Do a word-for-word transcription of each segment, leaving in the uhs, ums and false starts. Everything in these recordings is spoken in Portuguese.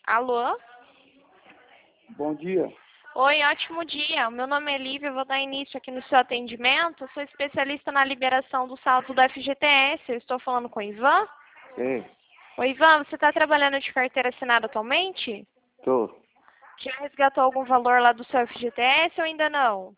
Alô? Bom dia. Oi, ótimo dia. O meu nome é Lívia, eu vou dar início aqui no seu atendimento. Eu sou especialista na liberação do saldo do F G T S. Eu estou falando com o Ivan? É, Oi, Ivan, você está trabalhando de carteira assinada atualmente? tô. Já resgatou algum valor lá do seu F G T S ou ainda não?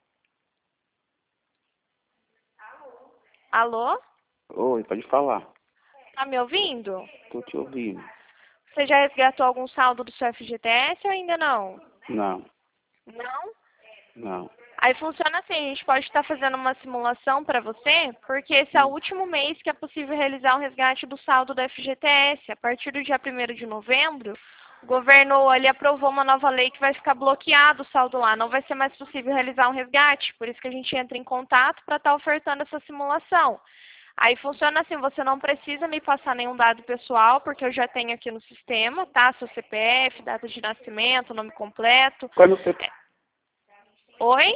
Alô? Oi, pode falar. Tá me ouvindo? Tô te ouvindo. Você já resgatou algum saldo do seu F G T S ou ainda não? Não, Não? não. Aí funciona assim, a gente pode estar fazendo uma simulação para você, porque esse é o Hum. último mês que é possível realizar o resgate do saldo do F G T S. A partir do dia primeiro de novembro, o governo ali aprovou uma nova lei que vai ficar bloqueado o saldo lá, não vai ser mais possível realizar um resgate, por isso que a gente entra em contato para estar ofertando essa simulação. Aí funciona assim, você não precisa me passar nenhum dado pessoal, porque eu já tenho aqui no sistema, tá? Seu C P F, data de nascimento, nome completo. Quando você... Oi?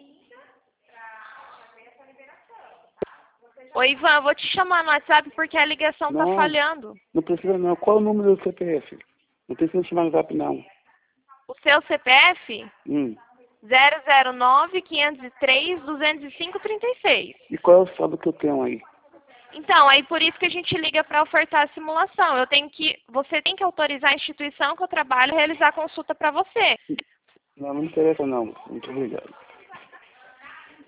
Oi, Ivan, eu vou te chamar no WhatsApp porque a ligação tá Não, falhando. não precisa não. Qual é o número do C P F? Não precisa chamar no zap, não. O seu C P F? Hum. zero zero nove, quinhentos e três, duzentos e cinco, trinta e seis. E qual é o saldo que eu tenho aí? Então, aí por isso que a gente liga para ofertar a simulação. Eu tenho que, você tem que autorizar a instituição que eu trabalho a realizar a consulta para você. Não, não me interessa não. Muito obrigado.